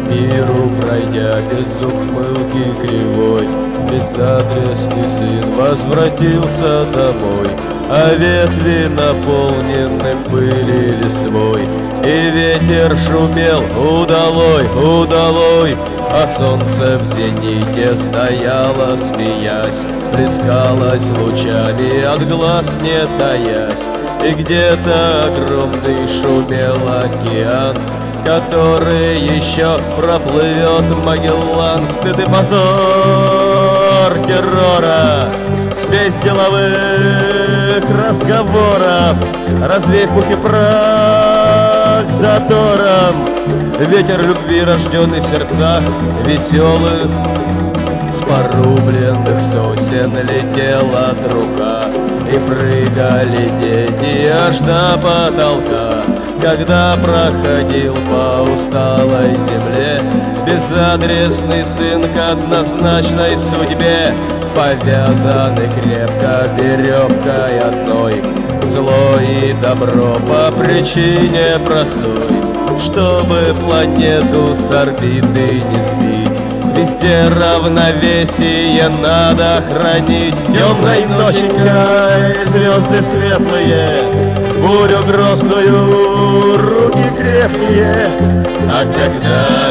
миру пройдя без ухмылки кривой, безадресный сын возвратился домой, а ветви наполнены пыли листвой, и ветер шумел удалой, удалой, а солнце в зените стояло, смеясь, плескалось лучами, от глаз не таясь. И где-то огромный шумел океан, который еще проплывет Магеллан. Стыд и позор террора, спесь деловых разговоров, развей в пух и прах затором. Ветер любви, рожденный в сердцах веселых, с порубленных сосен летела труха, и прыгали дети аж до потолка. Когда проходил по усталой земле безадресный сын к однозначной судьбе, повязанный крепко веревкой одной, зло и добро по причине простой, чтобы планету с орбиты не сбить. Везде равновесие надо хранить. Темной ноченькой звезды светлые, бурю грозную руки крепкие. А когда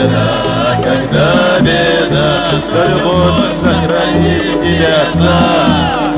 беда, то любовь сохранит тебя одна.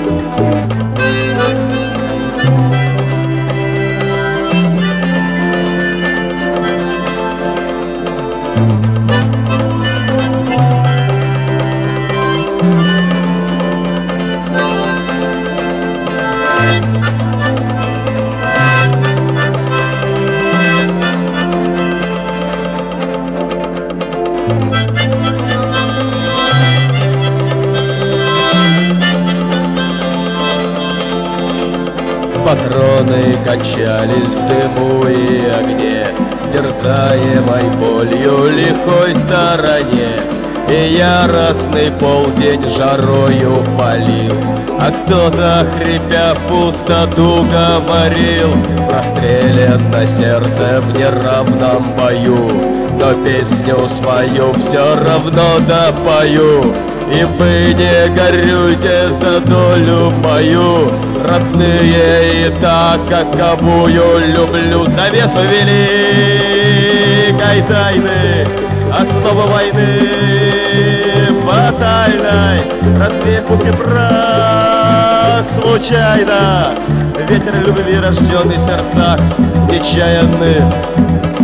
Патроны качались в дыму и огне, терзаемой болью лихой стороне. И яростный полдень жарою палил, а кто-то, хрипя в пустоту, говорил: прострелено сердце в неравном бою, но песню свою все равно допою. И вы не горюйте за долю мою, родные, и так, каковую люблю. Завесу великой тайны, основу войны фатальной, развей пух и прах случайно. Ветер любви, рожденный в сердцах нечаянных,